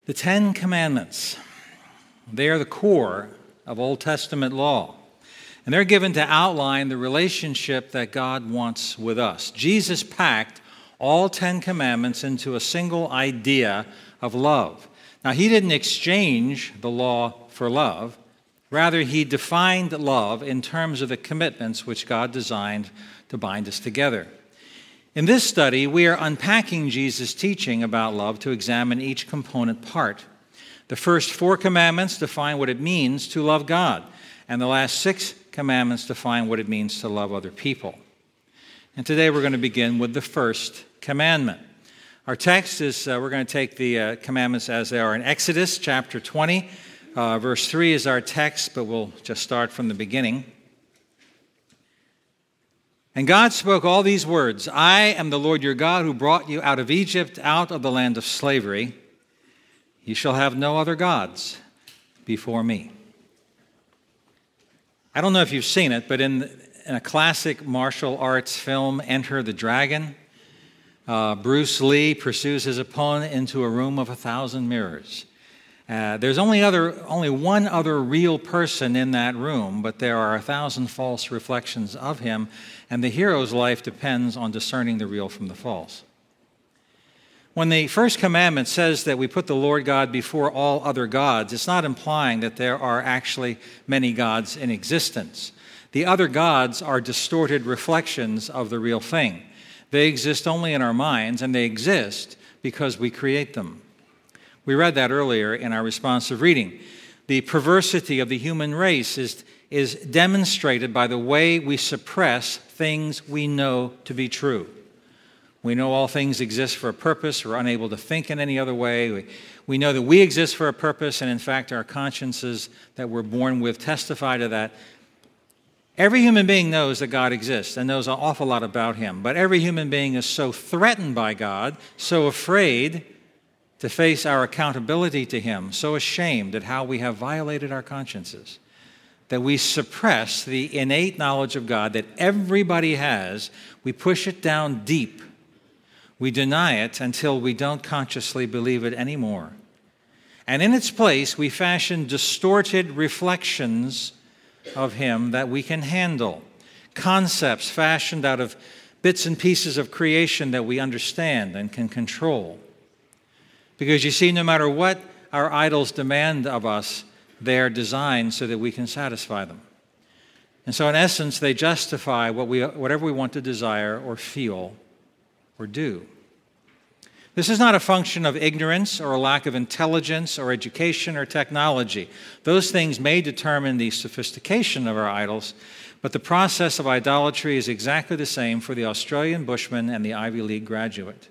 The Ten Commandments, they are the core of Old Testament law. And they're given to outline the relationship that God wants with us. Jesus packed all 10 commandments into a single idea of love. Now, he didn't exchange the law for love. Rather, he defined love in terms of the commitments which God designed to bind us together. In this study, we are unpacking Jesus' teaching about love to examine each component part. The first 4 commandments define what it means to love God, and the last 6 commandments define what it means to love other people. And today we're going to begin with the first commandment. Our text is, we're going to take the commandments as they are in Exodus chapter 20. Verse 3 is our text, but we'll just start from the beginning. And God spoke all these words, I am the Lord your God who brought you out of Egypt, out of the land of slavery. You shall have no other gods before me. I don't know if you've seen it, but in a classic martial arts film, Enter the Dragon, Bruce Lee pursues his opponent into a room of 1,000 mirrors. There's only one other real person in that room, but there are 1,000 false reflections of him, and the hero's life depends on discerning the real from the false. When the first commandment says that we put the Lord God before all other gods, it's not implying that there are actually many gods in existence. The other gods are distorted reflections of the real thing. They exist only in our minds, and they exist because we create them. We read that earlier in our responsive reading. The perversity of the human race is demonstrated by the way we suppress things we know to be true. We know all things exist for a purpose. We're unable to think in any other way. We know that we exist for a purpose, and in fact, our consciences that we're born with testify to that. Every human being knows that God exists and knows an awful lot about him, but every human being is so threatened by God, so afraid to face our accountability to him, so ashamed at how we have violated our consciences, that we suppress the innate knowledge of God that everybody has. We push it down deep. We deny it until we don't consciously believe it anymore. And in its place, we fashion distorted reflections of him that we can handle, concepts fashioned out of bits and pieces of creation that we understand and can control. Because you see, no matter what our idols demand of us, they are designed so that we can satisfy them. And so in essence, they justify whatever we want to desire or feel or do. This is not a function of ignorance or a lack of intelligence or education or technology. Those things may determine the sophistication of our idols, but the process of idolatry is exactly the same for the Australian bushman and the Ivy League graduate.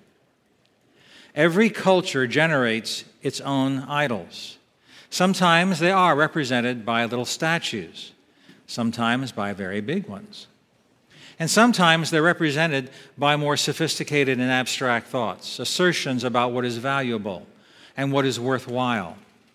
Every culture generates its own idols. Sometimes they are represented by little statues, sometimes by very big ones. And sometimes they're represented by more sophisticated and abstract thoughts, assertions about what is valuable and what is worthwhile.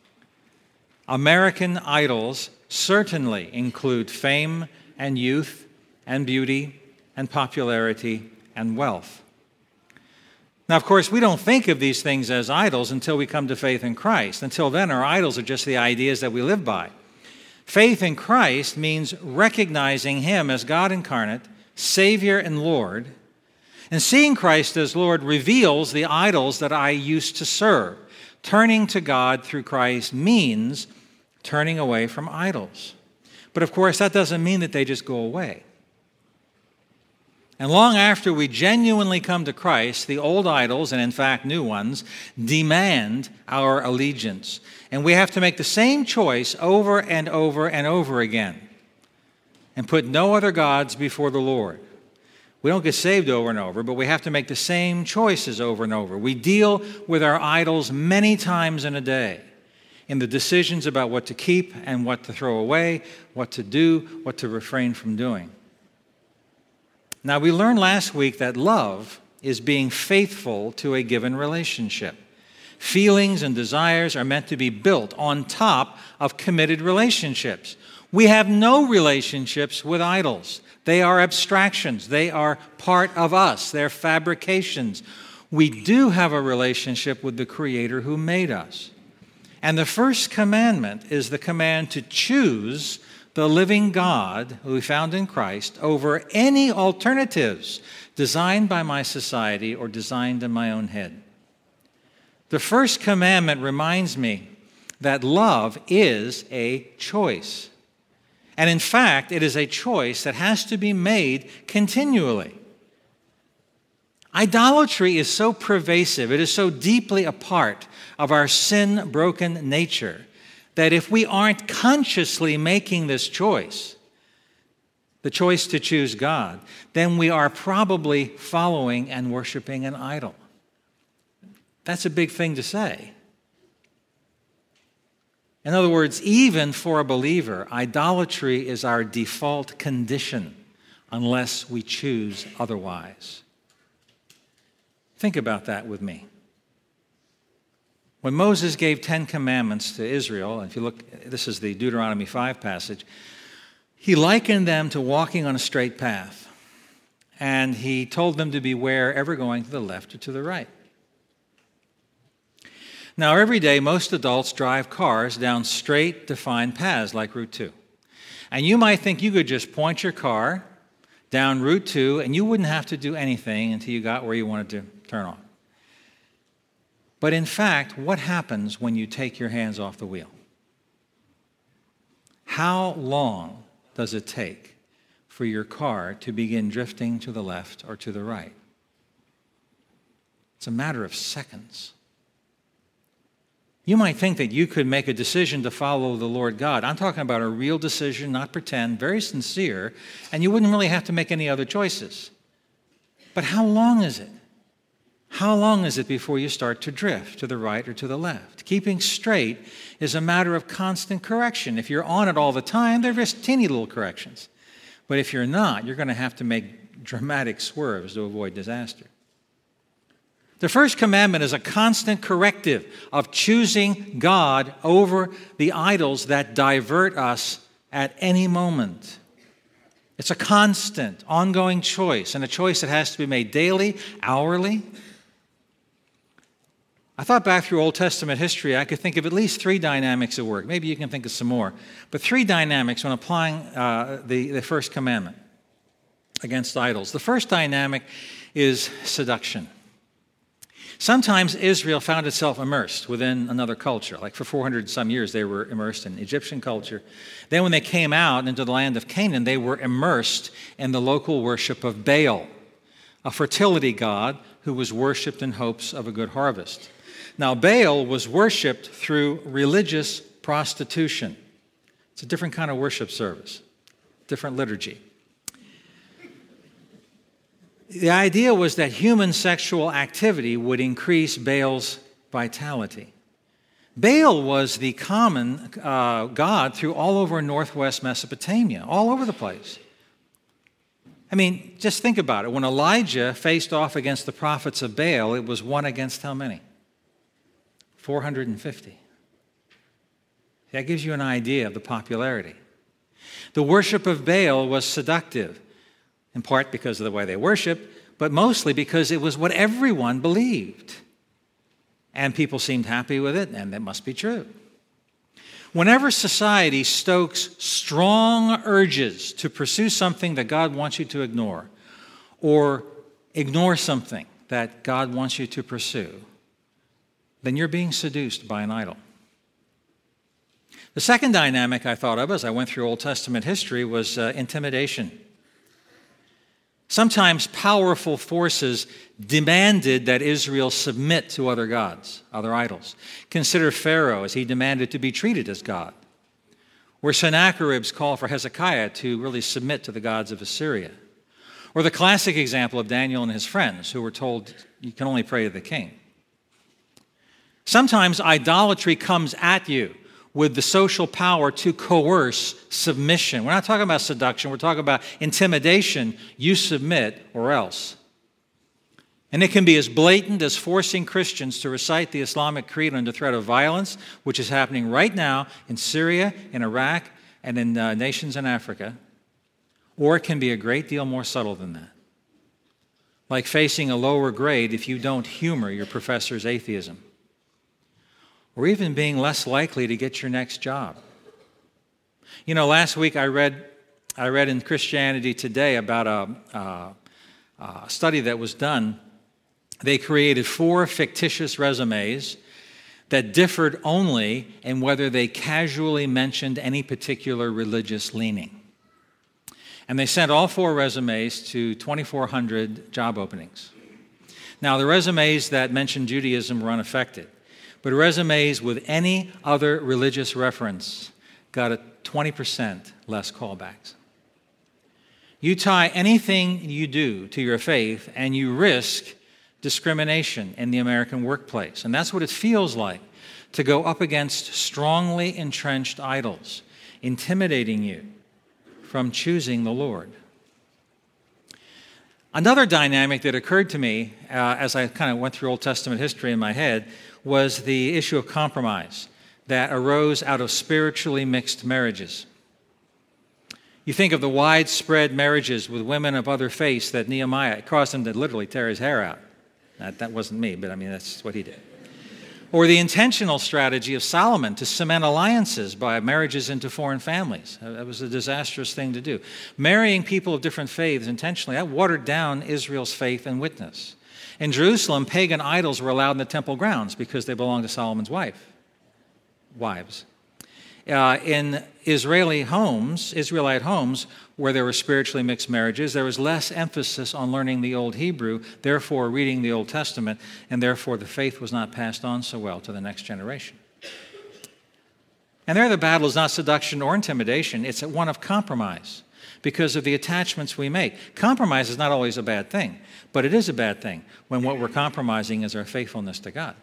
American idols certainly include fame and youth and beauty and popularity and wealth. Now, of course, we don't think of these things as idols until we come to faith in Christ. Until then, our idols are just the ideas that we live by. Faith in Christ means recognizing him as God incarnate, Savior and Lord, and seeing Christ as Lord reveals the idols that I used to serve. Turning to God through Christ means turning away from idols. But of course, that doesn't mean that they just go away. And long after we genuinely come to Christ, the old idols, and in fact new ones, demand our allegiance. And we have to make the same choice over and over and over again and put no other gods before the Lord. We don't get saved over and over, but we have to make the same choices over and over. We deal with our idols many times in a day in the decisions about what to keep and what to throw away, what to do, what to refrain from doing. Now, we learned last week that love is being faithful to a given relationship. Feelings and desires are meant to be built on top of committed relationships. We have no relationships with idols. They are abstractions. They are part of us. They're fabrications. We do have a relationship with the Creator who made us. And the first commandment is the command to choose the living God who we found in Christ over any alternatives designed by my society or designed in my own head. The first commandment reminds me that love is a choice. And in fact, it is a choice that has to be made continually. Idolatry is so pervasive, it is so deeply a part of our sin-broken nature, that if we aren't consciously making this choice, the choice to choose God, then we are probably following and worshiping an idol. That's a big thing to say. In other words, even for a believer, idolatry is our default condition unless we choose otherwise. Think about that with me. When Moses gave 10 commandments to Israel, and if you look, this is the Deuteronomy 5 passage, he likened them to walking on a straight path. And he told them to beware ever going to the left or to the right. Now, every day, most adults drive cars down straight, defined paths like Route 2. And you might think you could just point your car down Route 2 and you wouldn't have to do anything until you got where you wanted to turn on. But in fact, what happens when you take your hands off the wheel? How long does it take for your car to begin drifting to the left or to the right? It's a matter of seconds. You might think that you could make a decision to follow the Lord God. I'm talking about a real decision, not pretend, very sincere, and you wouldn't really have to make any other choices. But how long is it? How long is it before you start to drift to the right or to the left? Keeping straight is a matter of constant correction. If you're on it all the time, they're just teeny little corrections. But if you're not, you're going to have to make dramatic swerves to avoid disaster. The first commandment is a constant corrective of choosing God over the idols that divert us at any moment. It's a constant, ongoing choice, and a choice that has to be made daily, hourly. I thought back through Old Testament history, I could think of at least 3 dynamics at work. Maybe you can think of some more. But 3 dynamics when applying the first commandment against idols. The first dynamic is seduction. Sometimes Israel found itself immersed within another culture. Like for 400 some years, they were immersed in Egyptian culture. Then when they came out into the land of Canaan, they were immersed in the local worship of Baal, a fertility god who was worshipped in hopes of a good harvest. Now, Baal was worshipped through religious prostitution. It's a different kind of worship service, different liturgy. The idea was that human sexual activity would increase Baal's vitality. Baal was the common god through all over northwest Mesopotamia, all over the place. I mean, just think about it. When Elijah faced off against the prophets of Baal, it was 1 against how many? 450. That gives you an idea of the popularity. The worship of Baal was seductive, in part because of the way they worshiped, but mostly because it was what everyone believed. And people seemed happy with it, and that must be true. Whenever society stokes strong urges to pursue something that God wants you to ignore, or ignore something that God wants you to pursue, then you're being seduced by an idol. The second dynamic I thought of as I went through Old Testament history was intimidation. Sometimes powerful forces demanded that Israel submit to other gods, other idols. Consider Pharaoh as he demanded to be treated as God. Or Sennacherib's call for Hezekiah to really submit to the gods of Assyria. Or the classic example of Daniel and his friends who were told, you can only pray to the king. Sometimes idolatry comes at you with the social power to coerce submission. We're not talking about seduction. We're talking about intimidation. You submit or else. And it can be as blatant as forcing Christians to recite the Islamic Creed under threat of violence, which is happening right now in Syria, in Iraq, and in nations in Africa. Or it can be a great deal more subtle than that. Like facing a lower grade if you don't humor your professor's atheism. or even being less likely to get your next job. You know, last week I read in Christianity Today about a study that was done. They created 4 fictitious resumes that differed only in whether they casually mentioned any particular religious leaning. And they sent all 4 resumes to 2,400 job openings. Now, the resumes that mentioned Judaism were unaffected, but resumes with any other religious reference got a 20% less callbacks. You tie anything you do to your faith, and you risk discrimination in the American workplace. And that's what it feels like to go up against strongly entrenched idols, intimidating you from choosing the Lord. Another dynamic that occurred to me as I kind of went through Old Testament history in my head was the issue of compromise that arose out of spiritually mixed marriages. You think of the widespread marriages with women of other faiths that Nehemiah caused him to literally tear his hair out. That wasn't me, but I mean, that's what he did. Or the intentional strategy of Solomon to cement alliances by marriages into foreign families. That was a disastrous thing to do. Marrying people of different faiths intentionally, that watered down Israel's faith and witness. In Jerusalem, pagan idols were allowed in the temple grounds because they belonged to Solomon's wives. In Israelite homes, where there were spiritually mixed marriages, there was less emphasis on learning the Old Hebrew, therefore reading the Old Testament, and therefore the faith was not passed on so well to the next generation. And there the battle is not seduction or intimidation, it's one of compromise because of the attachments we make. Compromise is not always a bad thing, but it is a bad thing when what we're compromising is our faithfulness to God.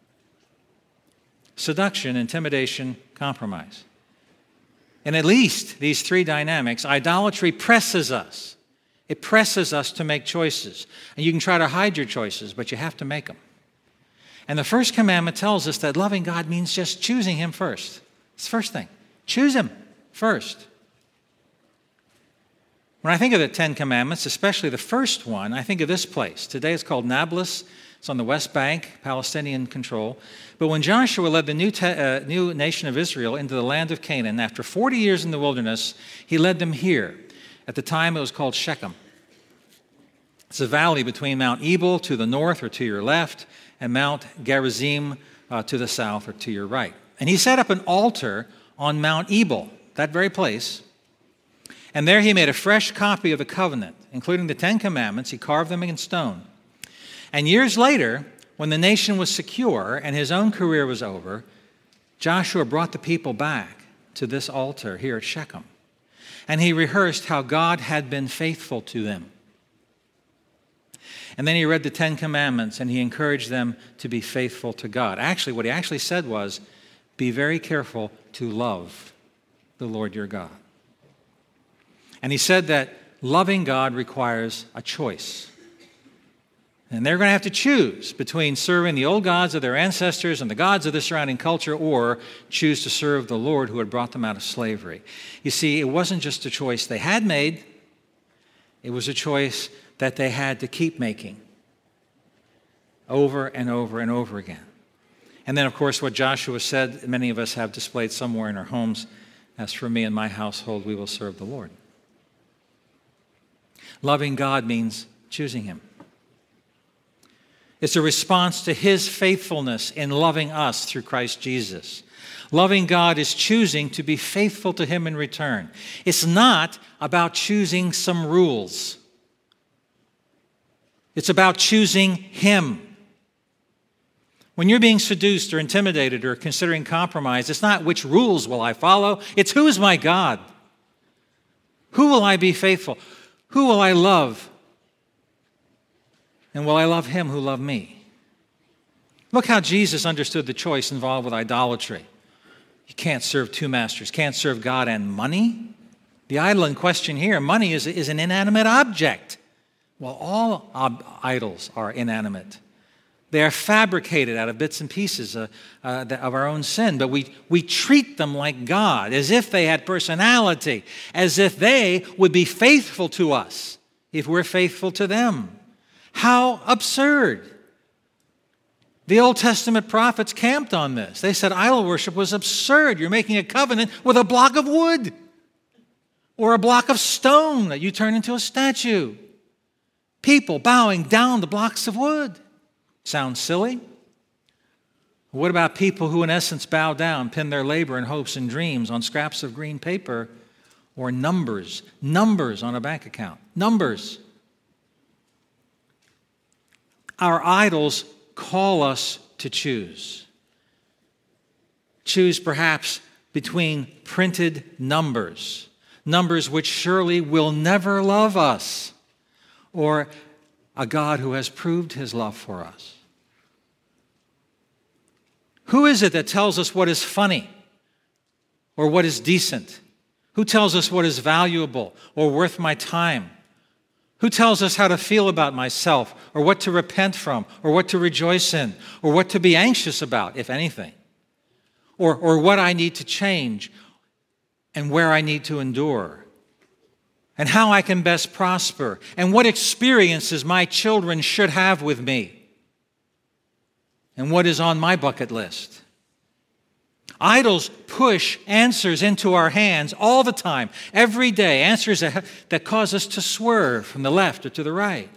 Seduction, intimidation, compromise. And at least these 3 dynamics, idolatry presses us. It presses us to make choices. And you can try to hide your choices, but you have to make them. And the first commandment tells us that loving God means just choosing Him first. It's the first thing. Choose Him first. When I think of the 10 Commandments, especially the first one, I think of this place. Today it's called Nablus. It's on the West Bank, Palestinian control. But when Joshua led the new nation of Israel into the land of Canaan, after 40 years in the wilderness, he led them here. At the time, it was called Shechem. It's a valley between Mount Ebal to the north or to your left, and Mount Gerizim to the south or to your right. And he set up an altar on Mount Ebal, that very place. And there he made a fresh copy of the covenant, including the 10 Commandments. He carved them in stone. And years later, when the nation was secure and his own career was over, Joshua brought the people back to this altar here at Shechem. And he rehearsed how God had been faithful to them. And then he read the 10 Commandments and he encouraged them to be faithful to God. Actually, what he actually said was, be very careful to love the Lord your God. And he said that loving God requires a choice. And they're going to have to choose between serving the old gods of their ancestors and the gods of the surrounding culture, or choose to serve the Lord who had brought them out of slavery. You see, it wasn't just a choice they had made. It was a choice that they had to keep making over and over and over again. And then, of course, what Joshua said, many of us have displayed somewhere in our homes. As for me and my household, we will serve the Lord. Loving God means choosing Him. It's a response to His faithfulness in loving us through Christ Jesus. Loving God is choosing to be faithful to Him in return. It's not about choosing some rules. It's about choosing Him. When you're being seduced or intimidated or considering compromise, it's not which rules will I follow, it's who is my God? Who will I be faithful? Who will I love? And will I love Him who loved me? Look how Jesus understood the choice involved with idolatry. You can't serve 2 masters, can't serve God and money. The idol in question here, money is an inanimate object. Well, all idols are inanimate. They are fabricated out of bits and pieces of our own sin, but we treat them like God, as if they had personality, as if they would be faithful to us if we're faithful to them. How absurd. The Old Testament prophets camped on this. They said idol worship was absurd. You're making a covenant with a block of wood or a block of stone that you turn into a statue. People bowing down the blocks of wood. Sounds silly? What about people who in essence bow down, pin their labor and hopes and dreams on scraps of green paper or numbers on a bank account? Numbers. Our idols call us to choose. Choose perhaps between printed numbers, numbers which surely will never love us, or a God who has proved his love for us. Who is it that tells us what is funny or what is decent? Who tells us what is valuable or worth my time? Who tells us how to feel about myself or what to repent from or what to rejoice in or what to be anxious about, if anything? Or what I need to change and where I need to endure? And how I can best prosper and what experiences my children should have with me? And what is on my bucket list? Idols push answers into our hands all the time, every day, answers that cause us to swerve from the left or to the right.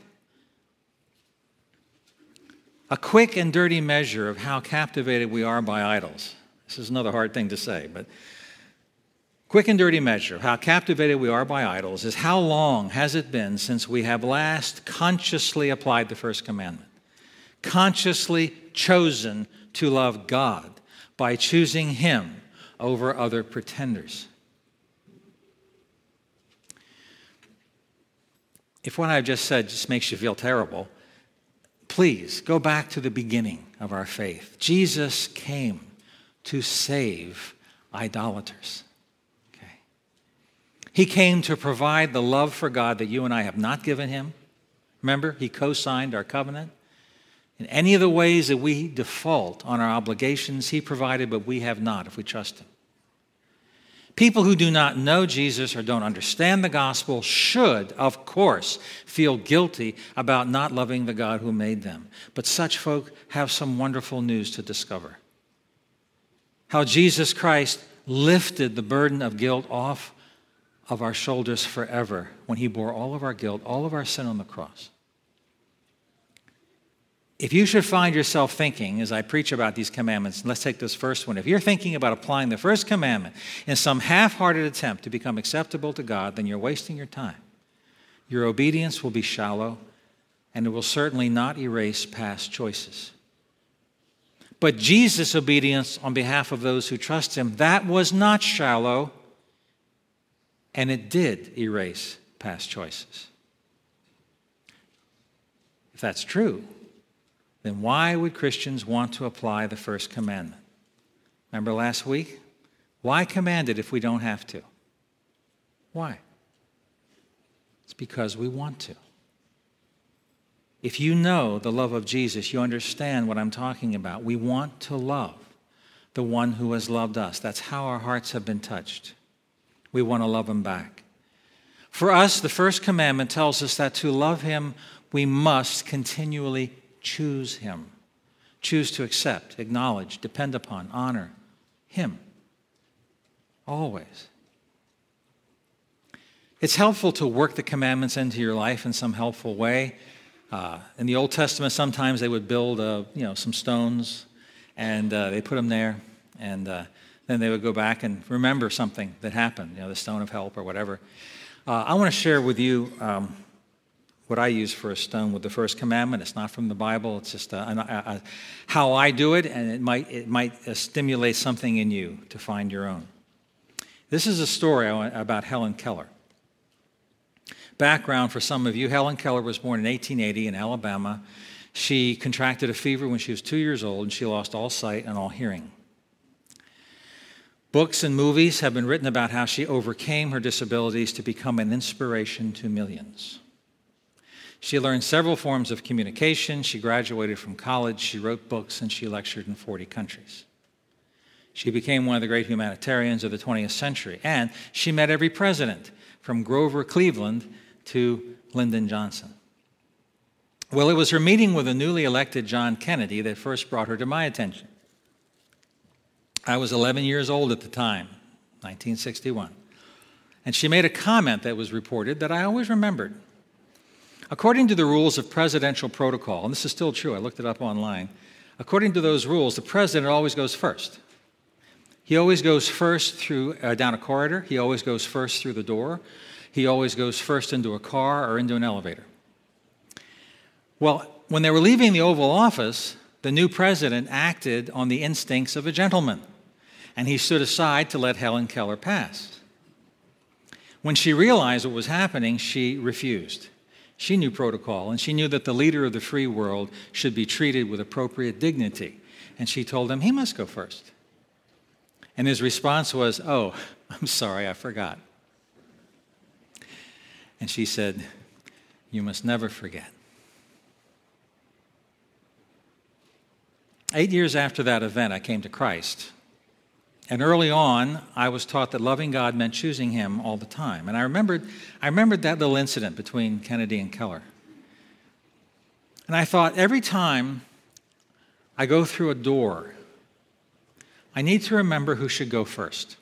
A quick and dirty measure of how captivated we are by idols. This is another hard thing to say, but quick and dirty measure of how captivated we are by idols is how long has it been since we have last consciously applied the first commandment, consciously chosen to love God by choosing him over other pretenders. If what I've just said just makes you feel terrible, please go back to the beginning of our faith. Jesus came to save idolaters. Okay. He came to provide the love for God that you and I have not given him. Remember, he co-signed our covenant. In any of the ways that we default on our obligations, he provided, but we have not if we trust him. People who do not know Jesus or don't understand the gospel should, of course, feel guilty about not loving the God who made them. But such folk have some wonderful news to discover. How Jesus Christ lifted the burden of guilt off of our shoulders forever when he bore all of our guilt, all of our sin on the cross. If you should find yourself thinking, as I preach about these commandments, let's take this first one. If you're thinking about applying the first commandment in some half-hearted attempt to become acceptable to God, then you're wasting your time. Your obedience will be shallow, and it will certainly not erase past choices. But Jesus' obedience on behalf of those who trust him, that was not shallow, and it did erase past choices. If that's true, then why would Christians want to apply the first commandment? Remember last week? Why command it if we don't have to? Why? It's because we want to. If you know the love of Jesus, you understand what I'm talking about. We want to love the one who has loved us. That's how our hearts have been touched. We want to love him back. For us, the first commandment tells us that to love him, we must continually choose him. Choose to accept, acknowledge, depend upon, honor him. Always. It's helpful to work the commandments into your life in some helpful way. In the Old Testament, sometimes they would build some stones, and they put them there, and then they would go back and remember something that happened, the stone of help or whatever. I want to share with you what I use for a stone with the first commandment. It's not from the Bible. It's just how I do it, and it might stimulate something in you to find your own. This is a story about Helen Keller. Background for some of you, Helen Keller was born in 1880 in Alabama. She contracted a fever when she was 2 years old, and she lost all sight and all hearing. Books and movies have been written about how she overcame her disabilities to become an inspiration to millions. She learned several forms of communication. She graduated from college. She wrote books, and she lectured in 40 countries. She became one of the great humanitarians of the 20th century, and she met every president, from Grover Cleveland to Lyndon Johnson. Well, it was her meeting with the newly elected John Kennedy that first brought her to my attention. I was 11 years old at the time, 1961. And she made a comment that was reported that I always remembered. According to the rules of presidential protocol, and this is still true, I looked it up online, according to those rules, the president always goes first. He always goes first through down a corridor. He always goes first through the door. He always goes first into a car or into an elevator. Well, when they were leaving the Oval Office, the new president acted on the instincts of a gentleman, and he stood aside to let Helen Keller pass. When she realized what was happening, she refused. She knew protocol, and she knew that the leader of the free world should be treated with appropriate dignity. And she told him he must go first. And his response was, "Oh, I'm sorry, I forgot." And she said, "You must never forget." 8 years after that event, I came to Christ. And early on, I was taught that loving God meant choosing Him all the time. And I remembered that little incident between Kennedy and Keller. And I thought, every time I go through a door, I need to remember who should go first.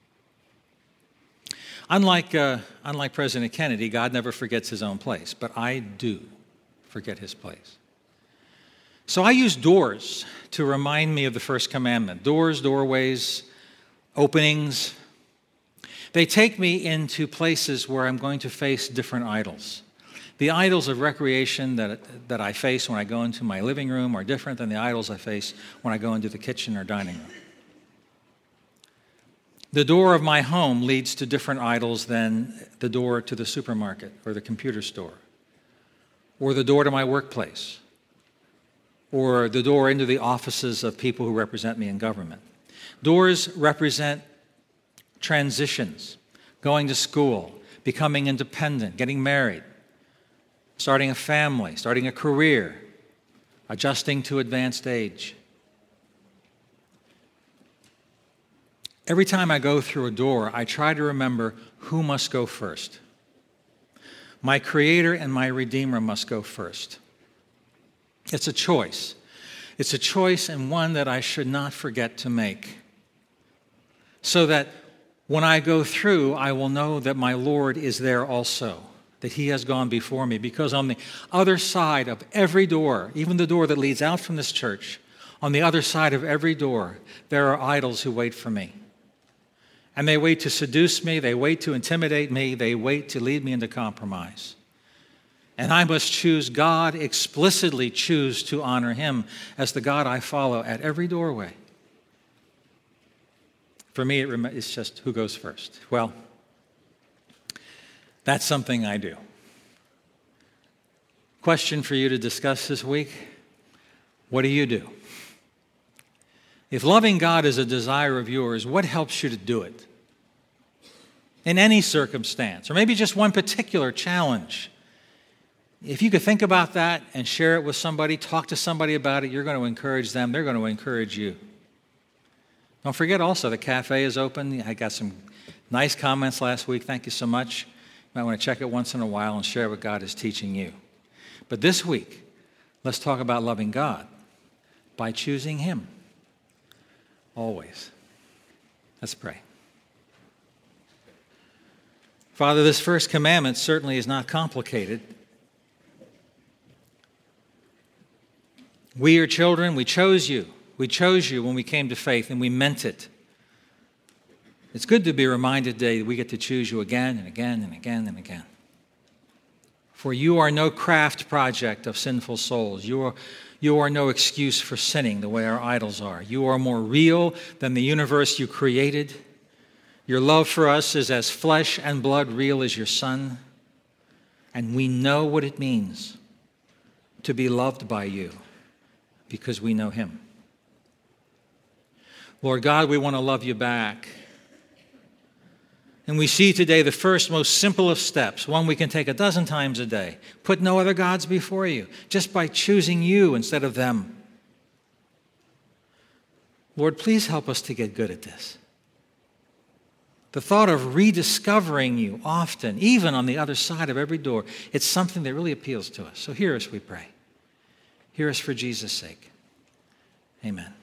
Unlike President Kennedy, God never forgets His own place, but I do forget His place. So I use doors to remind me of the first commandment. Doors, doorways, openings. They take me into places where I'm going to face different idols. The idols of recreation that I face when I go into my living room are different than the idols I face when I go into the kitchen or dining room. The door of my home leads to different idols than the door to the supermarket or the computer store, or the door to my workplace, or the door into the offices of people who represent me in government. Doors represent transitions, going to school, becoming independent, getting married, starting a family, starting a career, adjusting to advanced age. Every time I go through a door, I try to remember who must go first. My Creator and my Redeemer must go first. It's a choice. It's a choice, and one that I should not forget to make. So that when I go through, I will know that my Lord is there also, that He has gone before me. Because on the other side of every door, even the door that leads out from this church, on the other side of every door, there are idols who wait for me. And they wait to seduce me, they wait to intimidate me, they wait to lead me into compromise. And I must choose God, explicitly choose to honor Him as the God I follow at every doorway. For me, it's just who goes first. Well, that's something I do. Question for you to discuss this week: what do you do? If loving God is a desire of yours, what helps you to do it? In any circumstance, or maybe just one particular challenge. If you could think about that and share it with somebody, talk to somebody about it, you're going to encourage them, they're going to encourage you. Don't forget also, the cafe is open. I got some nice comments last week. Thank you so much. You might want to check it once in a while and share what God is teaching you. But this week, let's talk about loving God by choosing Him. Always. Let's pray. Father, this first commandment certainly is not complicated. We, your children, we chose you. We chose you when we came to faith, and we meant it. It's good to be reminded today that we get to choose you again and again and again and again. For you are no craft project of sinful souls. You are no excuse for sinning the way our idols are. You are more real than the universe you created. Your love for us is as flesh and blood real as your Son. And we know what it means to be loved by you because we know Him. Lord God, we want to love you back. And we see today the first, most simple of steps, one we can take a dozen times a day. Put no other gods before you, just by choosing you instead of them. Lord, please help us to get good at this. The thought of rediscovering you often, even on the other side of every door, it's something that really appeals to us. So hear us, we pray. Hear us for Jesus' sake. Amen.